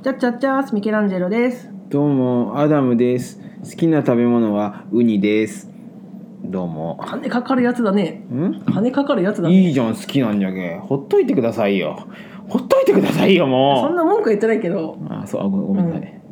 チャッチャッチャースミケランジェロです。 どうもアダムです。好きな食べ物はウニです。どうも。 金かかるやつだね。金かかるやつだね。 いいじゃん、好きなんじゃけ。ほっといてくださいよ。ほっといてくださいよ、もう。 そんな文句言ってないけど。 ごめんなさい。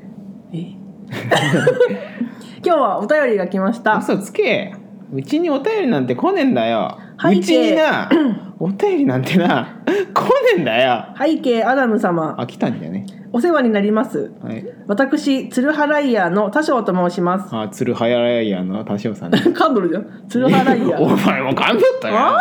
今日はお便りが来ました。 嘘つけ。うちにお便りなんて来ねえんだよ。 背景うちになお便りなんてな来ねえんだよ。 背景アダム様。 来たんじゃね。 お世話になります。 はい、 私ツルハライヤーの多少と申します。 ツルハライヤーの多少さん、ね、 カンドルじゃん。ツルハライヤー。 お前もカンドったよ。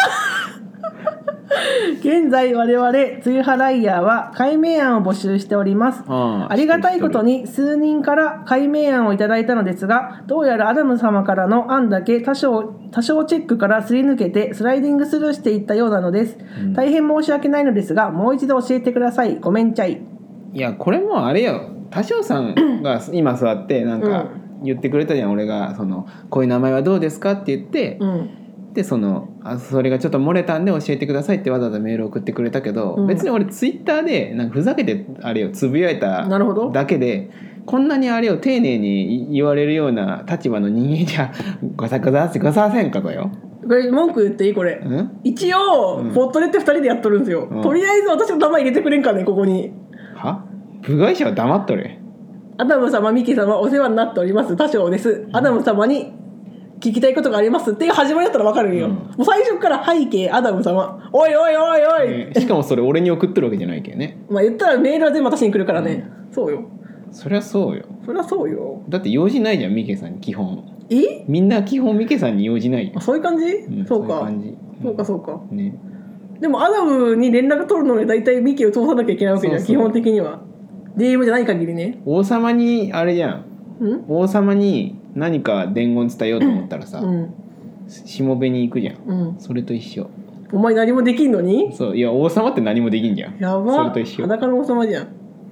現在我々ツルハライヤーは改名案を募集しております。ありがたいことに数人から改名案をいただいたのですが、どうやらアダム様からの案だけ多少チェックからすり抜けてスライディングスルーしていったようなのです。大変申し訳ないのですが、もう一度教えてください。ごめんちゃい。 いやこれもあれよ、多少さんが今座ってなんか言ってくれたじゃん、俺がこういう名前はどうですかって言って、でそれがちょっと漏れたんで教えてくださいってわざわざメールを送ってくれたけど、別に俺ツイッターでなんかふざけてあれをつぶやいただけで、こんなにあれを丁寧に言われるような立場の人間じゃごさせんかとよ。 これ文句言っていい？これ一応ポットレって2人でやっとるんですよ。とりあえず私の名前入れてくれんかね、ここに。 は？部外者は黙っとれ。 アダム様、ミキ様、お世話になっております多少です。アダム様に聞きたいことがありますっていう始まりだったら分かるよ、もう最初から背景アダム様、おいおいおいおい、 しかもそれ俺に送ってるわけじゃないけどね。 まあ言ったらメールは全部私に来るからね、そうよ。 そりゃそうよ。 そりゃそうよ。 だって用事ないじゃん、ミケさんに基本。 え？ みんな基本ミケさんに用事ないよ。 そういう感じ？そうか。そうか。ね。でもアダムに連絡取るのに大体ミケを通さなきゃいけないわけじゃん、基本的には。DM じゃない限りね。 王様にあれじゃん。王様に何か伝言伝えようと思ったらさ、しもべに行くじゃん、それと一緒。 お前何もできんのに？ そう、いや王様って何もできんじゃん。 やば。 それと一緒。 裸の王様じゃん。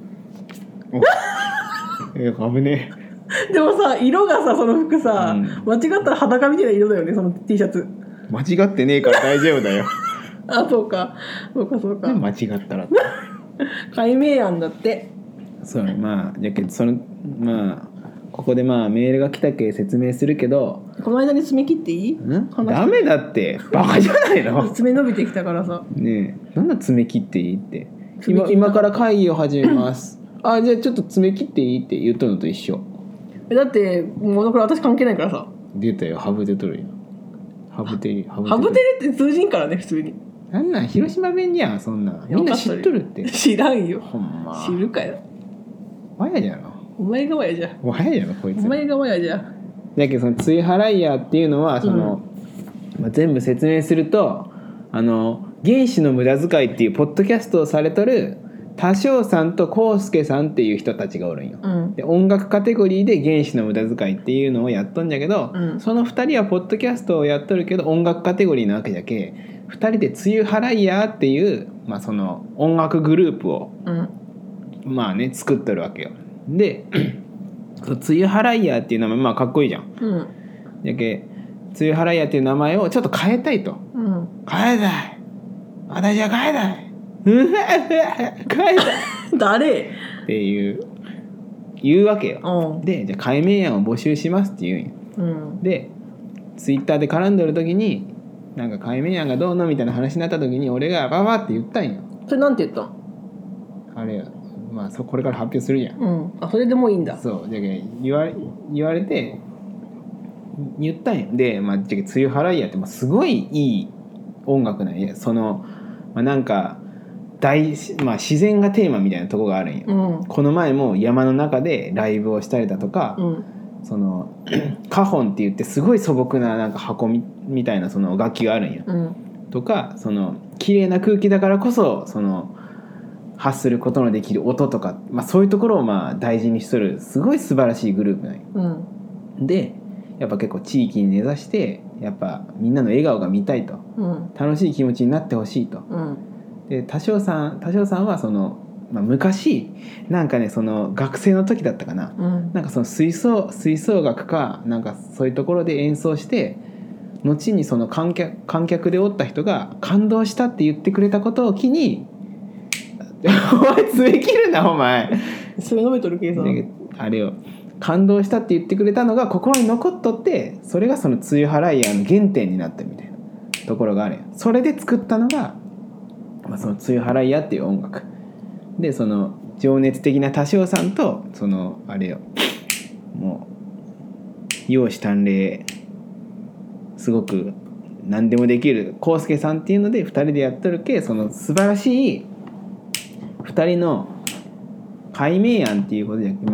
危ねえ。でもさ、色がさ、その服さ、間違ったら裸みたいな色だよね、その T シャツ。 間違ってねえから大丈夫だよ。 そうか間違ったら改名案だって。 そうね、まあじゃけどここでメールが来たけ説明するけど、 この間に爪切っていい？ ダメだって、バカじゃないの？ 爪伸びてきたからさ。 ねえ、なんだ爪切っていいって。今から会議を始めますじゃあちょっと爪切っていいって言っとるのと一緒。 だってもうこれ私関係ないからさ。 出たよ、ハブ出とるよ。ハブテルって通じんからね、普通に。 なん広島弁じゃん、そんな。みんな知っとるって。 知らんよ。 ほんま。 知るかよ。 わやじゃろ。 お前がわやじゃ。 わやじゃろこいつ。 お前がわやじゃ。 だけどそのツイハライヤーっていうのは全部説明すると、原始の無駄遣いっていうポッドキャストをされとる多少さんとコウスケさんっていう人たちがおるんよ、で音楽カテゴリーで原始の無駄遣いっていうのをやっとんじゃけど、その2人はポッドキャストをやっとるけど音楽カテゴリーなわけじゃけ、2人でツユハライヤーっていう、その音楽グループを、作っとるわけよ。でツユハライヤーっていう名前かっこいいじゃん、じゃけツユハライヤーっていう名前をちょっと変えたいと、変えたい、私は変えたい、変えたい誰って言うわけよ。でじゃあ改名案を募集しますって言うんよ、でツイッターで絡んでる時になんか改名案がどうのみたいな話になった時に俺がババって言ったんよ。 それなんて言ったの？ あれこれから発表するじゃん、 それでもいいんだ。 そうじゃけ言われて言ったんよ。でじゃけツユハライヤーってすごいいい音楽なんや。なんか自然がテーマみたいなとこがあるんよ、この前も山の中でライブをしたりだとか、カホンって言ってすごい素朴ななんか箱みたいなその楽器があるんよ、とか綺麗な空気だからこそ発することのできる音とか、そういうところを大事にしとるすごい素晴らしいグループなんよ、でやっぱ結構地域に根ざしてやっぱみんなの笑顔が見たいと、楽しい気持ちになってほしいと、で多少さんは昔なんかね学生の時だったかな、なんか吹奏楽かなんかそういうところで演奏して後に観客でおった人が感動したって言ってくれたことを機にお前爪切るなお前。 それ飲めとる計算。 あれよ、感動したって言ってくれたのが心に残っとって、それがその梅雨払い屋の原点になったみたいなところがあるよ。それで作ったのが、その梅雨払い屋っていう音楽で、その情熱的な多少さんと、そのあれよ、もう容姿端麗、すごく何でもできる康介さんっていうので2人でやっとるけ、その素晴らしい2人の改名案っていうことで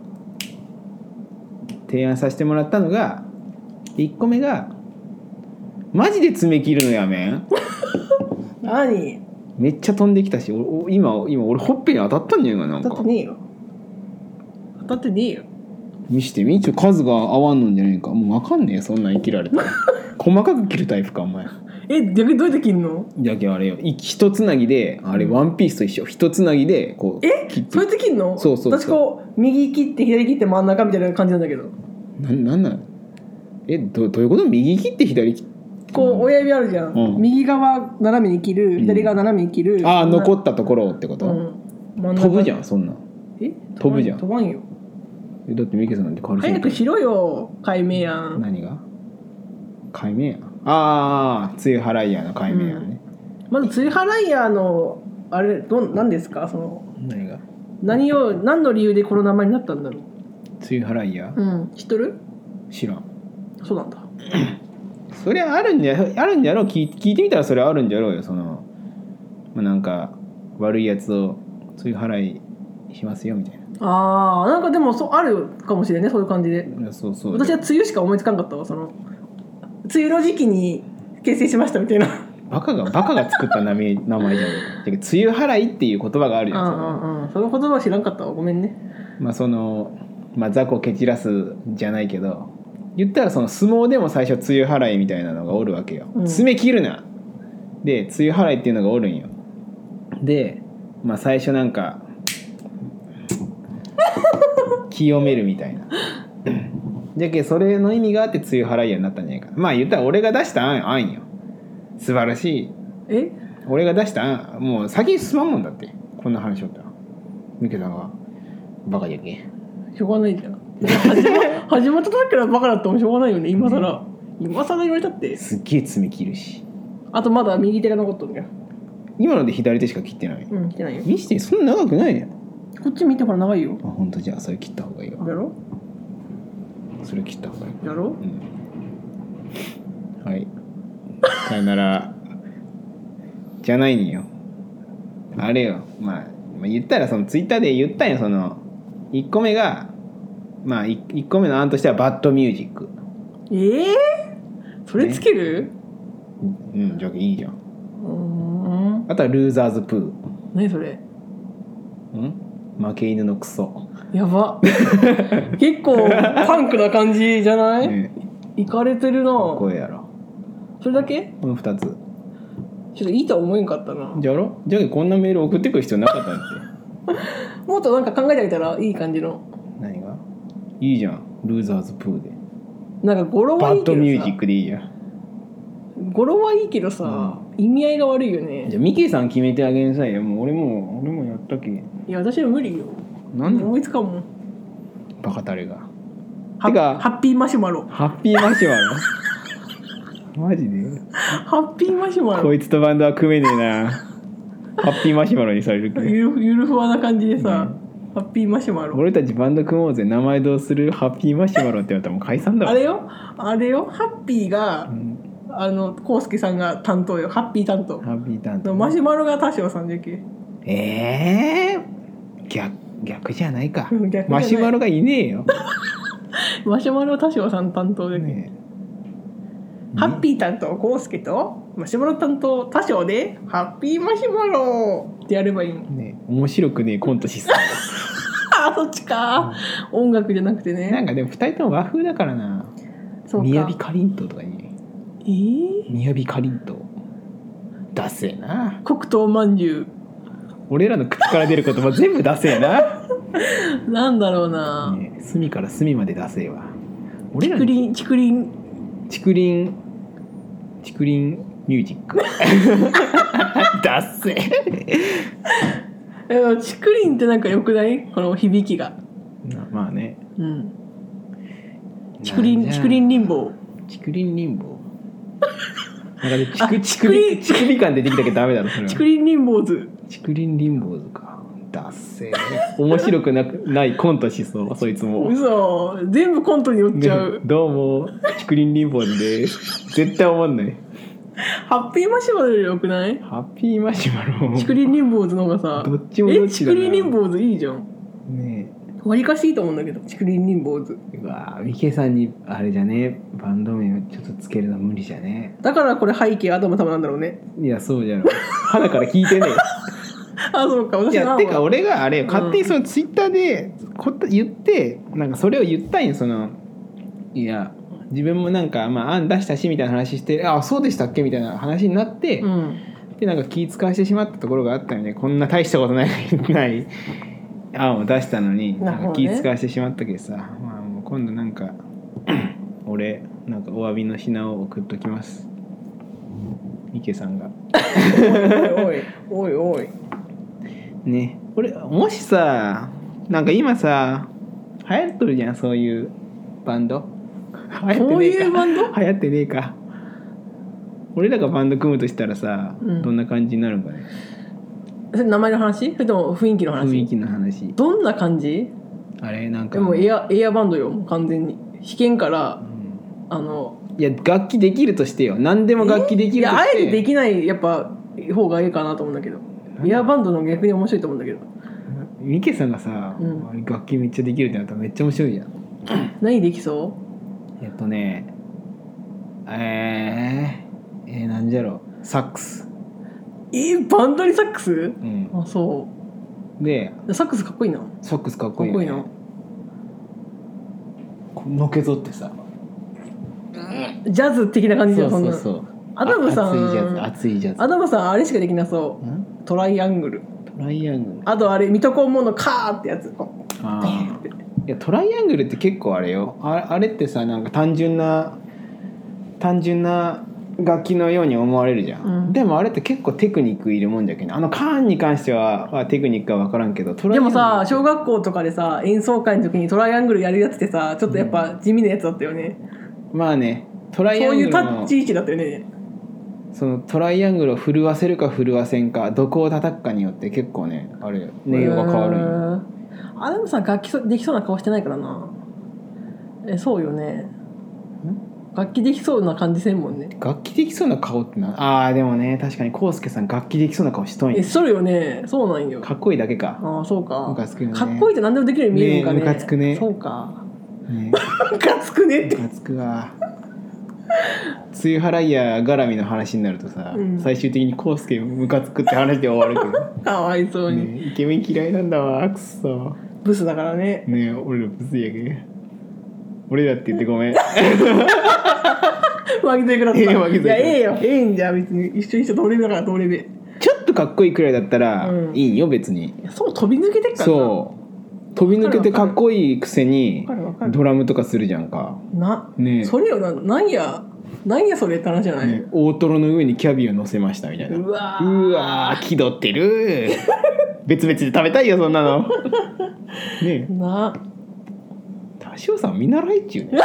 提案させてもらったのが、1個目がマジで爪切るのやめん何？ めっちゃ飛んできたし、今俺ほっぺに当たったんじゃないかな。 当たってねえよ。当たってねえよ。 見してみ、数が合わんのんじゃねえか。もう分かんねえよ、そんなん切られたら細かく切るタイプかお前。 逆にどうやって切んの？ じゃけあれよ、一つなぎで、あれワンピースと一緒、一つなぎでこう切って。そうやって切んの？ そう私こう右切って左切って真ん中みたいな感じなんだけど。 なんどういうこと？右切って左切って、 こう親指あるじゃん、右側斜めに切る、左側斜めに切る、 残ったところってこと、飛ぶじゃん、そんな。飛ぶじゃん。 飛ばんよ。 だってミケさんなんて軽い。 早くしろよ、改名案。 何が改名案？梅雨払い屋の改名案ね。 まず梅雨払い屋のあれ何ですか？その何の理由でこの名前になったんだろう。 梅雨払い屋？ 知っとる？ 知らん。 そうなんだ。 それあるんじゃろう。聞いてみたらそれあるんじゃろうよ。そのなんか悪いやつを梅雨払いしますよみたいな。 なんかでもあるかもしれんね、そういう感じで。 そう私は梅雨しか思いつかんかったわ。その梅雨の時期に結成しましたみたいな。 バカが作った名前じゃん。梅雨払いっていう言葉があるじゃん。 その言葉は知らんかったわ、ごめんね。 雑魚蹴散らすじゃないけど、言ったらその相撲でも最初梅雨払いみたいなのがおるわけよ。爪切るなで梅雨払いっていうのがおるんよ。で最初なんか清めるみたいなじゃけそれの意味があって梅雨払い屋になったんじゃないかな。言ったら俺が出した案よ。素晴らしい。俺が出した案、もう先に進まんもんだって、こんな話しとったら。ミケさんがバカじゃけしょうがないじゃん。始まった時からバカだったもしょうがないよね。今更言われたって。 すっげえ爪切るし、 あとまだ右手が残っとるんや。 今ので左手しか切ってない。 切ってないよ。 見して、そんな長くないね。 こっち見てから長いよ。 本当？じゃあそれ切った方がいいわ。 やろ？ それ切った方がいい。 やろ？ はい、さよならじゃないんよ。あれよ、言ったらそのツイッターで言ったんよ。その1個目が1個目の案としてはバッドミュージック。 それつける？ じゃあいいじゃん。あとはルーザーズプー。 何それ？ 負け犬のクソ。 やば結構パンクな感じじゃない？いかれてるな。 こうやろ。 それだけ？ この2つ。 ちょっといいとは思えんかったな。 じゃあこんなメール送ってくる必要なかったんってもっとなんか考えてあげたらいい感じの。 何がいいじゃん。ルーザーズプーでなんか語呂はいいけどさ、 バッドミュージックでいいや。 語呂はいいけどさ、意味合いが悪いよね。 じゃあミケさん決めてあげなさいよ。もう俺もやったけ。 いや私は無理よ。 なんで？ 思いつかんもん。 バカタレが。 てかハッピーマシュマロ。 ハッピーマシュマロマジでハッピーマシュマロ。 こいつとバンドは組めねえな。ハッピーマシュマロにされるけどゆるふわな感じでさ、ハッピーマシュマロ。 俺たちバンド組もうぜ、名前どうする？ハッピーマシュマロって言われたらもう解散だわ。 あれよハッピーが、コウスケさんが担当よ。ハッピー担当。 ハッピー担当。 マシュマロが多少さんじゃけ。 逆じゃないか。 逆じゃない。 マシュマロがいねえよマシュマロ多少さん担当で、ハッピー担当コウスケとマシュマロ担当多少でハッピーマシュマロってやればいいのね。面白くねえコントしそうそっちか、音楽じゃなくてね。 なんかでも2人とも和風だからな。みやびかりんとうとかにみやびかりんとうダセえな。 黒糖まんじゅう。 俺らの口から出る言葉全部ダセえななんだろうな、 隅から隅までダセえわ。 竹林ミュージックダッセ竹林ってなんか良くない？この響きが。 まあね。 うん。竹林リンボー。 竹林リンボー。なんかね、竹林感出てきたけどダメだろそれは。 竹林リンボーズ。 竹林リンボーズか。ダッセー。面白くないコントしそうそいつも。 嘘。全部コントに寄っちゃう。 どうも竹林リンボーズです。絶対思んない。 ハッピーマシュマロより良くない？ ハッピーマシュマロ。 竹林リンボーズの方がさ。 どっちもどっちだな。 竹林リンボーズいいじゃん。 ねえ。 わりかしいいと思うんだけど、竹林リンボーズ。 うわミケさんにあれじゃね、バンド名をちょっとつけるのは無理じゃね。 だからこれ背景アダム様なんだろうね。 いやそうじゃろ。花から聞いてねあ、そうか。私いやてか俺があれ勝手にそのツイッターで言ってなんかそれを言ったんよ。そのいや自分もなんかまあ案出したしみたいな話して、あそうでしたっけみたいな話になって、でなんか気使わしてしまったところがあったよね。こんな大したことない案を出したのに、なんか気使わしてしまったけどさ、まあ、もう今度なんか俺なんかお詫びの品を送っときます。池さんがおいね。俺もしさなんか今さ流行っとるじゃんそういうバンド。流行ってねえか。 そういうバンド？ 流行ってねえか。俺らがバンド組むとしたらさ、どんな感じになるんかね。 名前の話？それとも雰囲気の話？ 雰囲気の話。 どんな感じ？ あれなんかでもエアバンドよ、もう完全に弾けんから、 いや楽器できるとしてよ。何でも楽器できるとして。 いやあえてできないやっぱ方がいいかなと思うんだけど、エアバンドの逆に面白いと思うんだけど。 ミケさんがさ、楽器めっちゃできるってなったらめっちゃ面白いじゃん。 何できそう？ なんじゃろう。サックス。 バンドにサックス？ うん。 あ、そうでサックスかっこいいな。 サックスかっこいいよね。 かっこいいな。 のけぞってさ、 ジャズ的な感じじゃん。 そうそう。 アダムさん熱いジャズ。 アダムさんあれしかできなそう。トライアングル。あとあれミトコンモのカーってやつ。 いやトライアングルって結構あれよ。あれってさなんか単純な楽器のように思われるじゃん、でもあれって結構テクニックいるもんじゃけん。カーンに関してはテクニックは分からんけど、 でもさ小学校とかでさ演奏会の時にトライアングルやるやつってさちょっとやっぱ地味なやつだったよね、 まあねトライアングルのそういうタッチ位置だったよね。 そのトライアングルを震わせるか震わせんかどこを叩くかによって結構ねあれ音色が変わるんよ。 アダムさん楽器できそうな顔してないからな。そうよね。楽器できそうな感じせんもんね。 楽器できそうな顔ってな。でもね確かにコウスケさん楽器できそうな顔しとんよ。 それよね。そうなんよ。 かっこいいだけか。 そうか。 ムカつくよね。 かっこいいって何でもできるように見えるんかね。 ムカつくね。 そうか。 ムカつくねって。 ムカつくわ。梅雨払いや絡みの話になるとさ、最終的にコウスケムカつくって話で終わるけど。 かわいそうに、 イケメン嫌いなんだわくそ。 ブスだからね。 俺らブスやけん。俺らって言ってごめん。 負けてください。いやよ。んじゃん別に一緒同レベだから同レベ。 ちょっとかっこいいくらいだったらいいよ別に。 そう飛び抜けてっからな。 そう飛び抜けてかっこいいくせにドラムとかするじゃんか。ねそれよな。なんやそれって話じゃない、 大トロの上にキャビア乗せましたみたいな。うわ気取ってる。別々で食べたいよそんなの。ね田代さん見習いっちゅうね。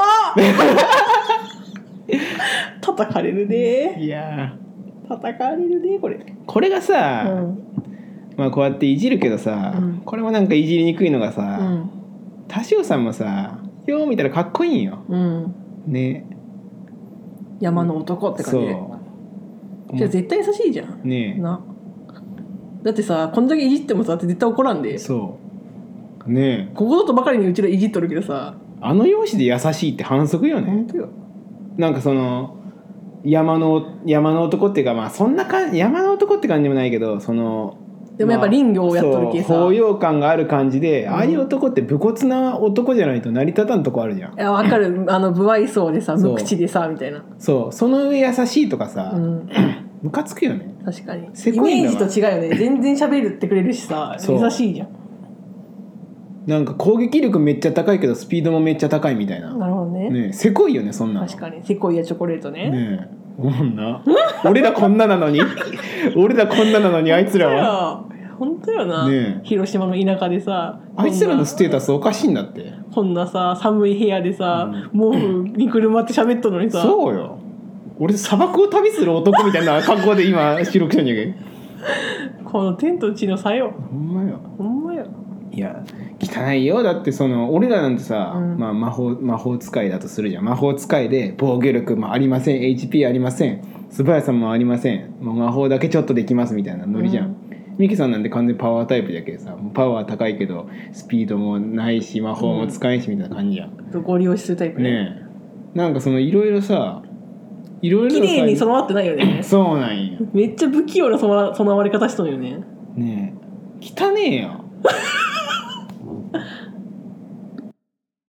叩かれるね。 いや叩かれるねこれがさ、まあこうやっていじるけどさ、これもなんかいじりにくいのがさ、田代さんもさよう見たらかっこいいんよ、ね。 山の男って感じで。じゃあ絶対優しいじゃんね。 だってさこんだけいじってもさ絶対怒らんで。 そうね。 ここぞとばかりにうちらいじっとるけどさ、 容姿で優しいって反則よね。 本当よ。 なんかその山の男っていうかまあそんな山の男って感じでもないけど、そのでもやっぱ林業をやっとるけさ、 包容感がある感じで、ああいう男って武骨な男じゃないと成り立たんとこあるじゃん。 いや分かる。不愛想でさ無口でさみたいな。 その上優しいとかさ、ムカつくよね。 確かにイメージと違うよね。全然喋ってくれるしさ優しいじゃん。 なんか攻撃力めっちゃ高いけどスピードもめっちゃ高いみたいな。 なるほどね。 せこいよねそんなの。 確かにセコイアチョコレートね。 思んな。俺らこんななのにあいつらは本当よな、 ねえ広島の田舎でさあいつらのステータスおかしいんだって。 こんなさ寒い部屋でさ、毛布にくるまって喋っとるのにさそうよ。俺砂漠を旅する男みたいな格好で今収録してんじゃけどこの天と地の差よ。 ほんまよ。 ほんまよ。 いや汚いよ。だってその俺らなんてさ、 うんまあ、魔法使いだとするじゃん。魔法使いで防御力もありません、 HP ありません、素早さもありません、もう魔法だけちょっとできますみたいなノリじゃん、ミキさんなんて完全にパワータイプだけどさ、パワー高いけどスピードもないし魔法も使えんしみたいな感じやん、 ご利用しするタイプね。 ねえなんかそのいろいろさいろいろ綺麗に備わってないよね。 そうなんよ。 めっちゃ不器用な備わり方しとるよね。 ねえ汚ねえよ